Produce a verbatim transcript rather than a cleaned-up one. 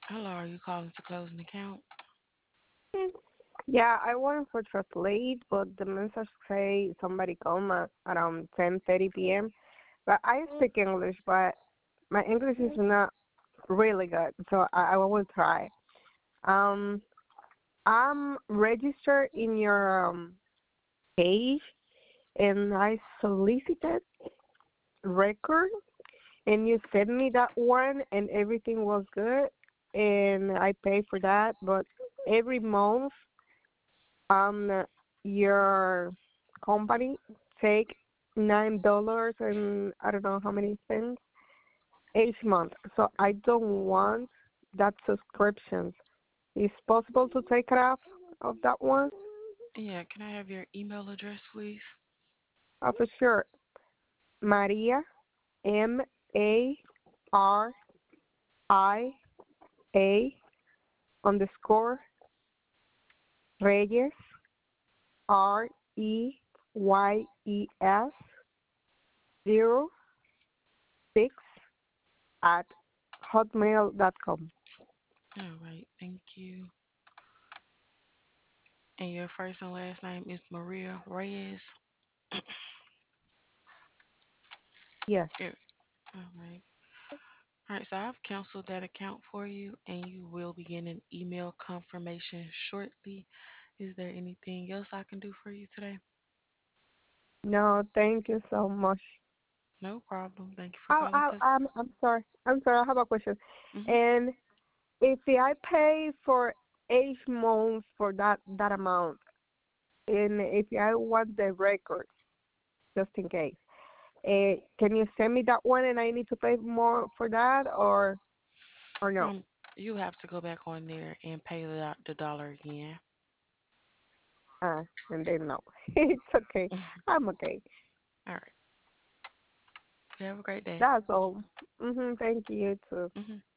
Hello, are you calling to close an account? Hmm. Yeah, I wanted for translate, but the message say somebody come at around ten thirty p m. But I speak English, but my English is not really good, so I, I will try. Um, I'm registered in your um, page, and I solicited record, and you sent me that one, and everything was good, and I pay for that. But every month, um, your company take nine dollars and I don't know how many cents each month. So I don't want that subscription. Is possible to take it off of that one? Yeah, can I have your email address, please? Oh, for sure. Maria M A R I A underscore Reyes R E Y E S zero six at hotmail dot com. All right, thank you. And your first and last name is Maria Reyes. Yes. Yeah. All right. All right, so I've canceled that account for you, and you will be getting an email confirmation shortly. Is there anything else I can do for you today? No, thank you so much. No problem. Thank you for I, calling. I, Cause, I'm, I'm sorry. I'm sorry. I have a question. hmm And if I pay for each month for that that amount, and if I want the record, just in case, uh, can you send me that one, and I need to pay more for that, or or no? um, you have to go back on there and pay the the dollar again. Uh, and then no, it's okay. I'm okay. All right. You have a great day. That's all. Mhm. Thank you too. hmm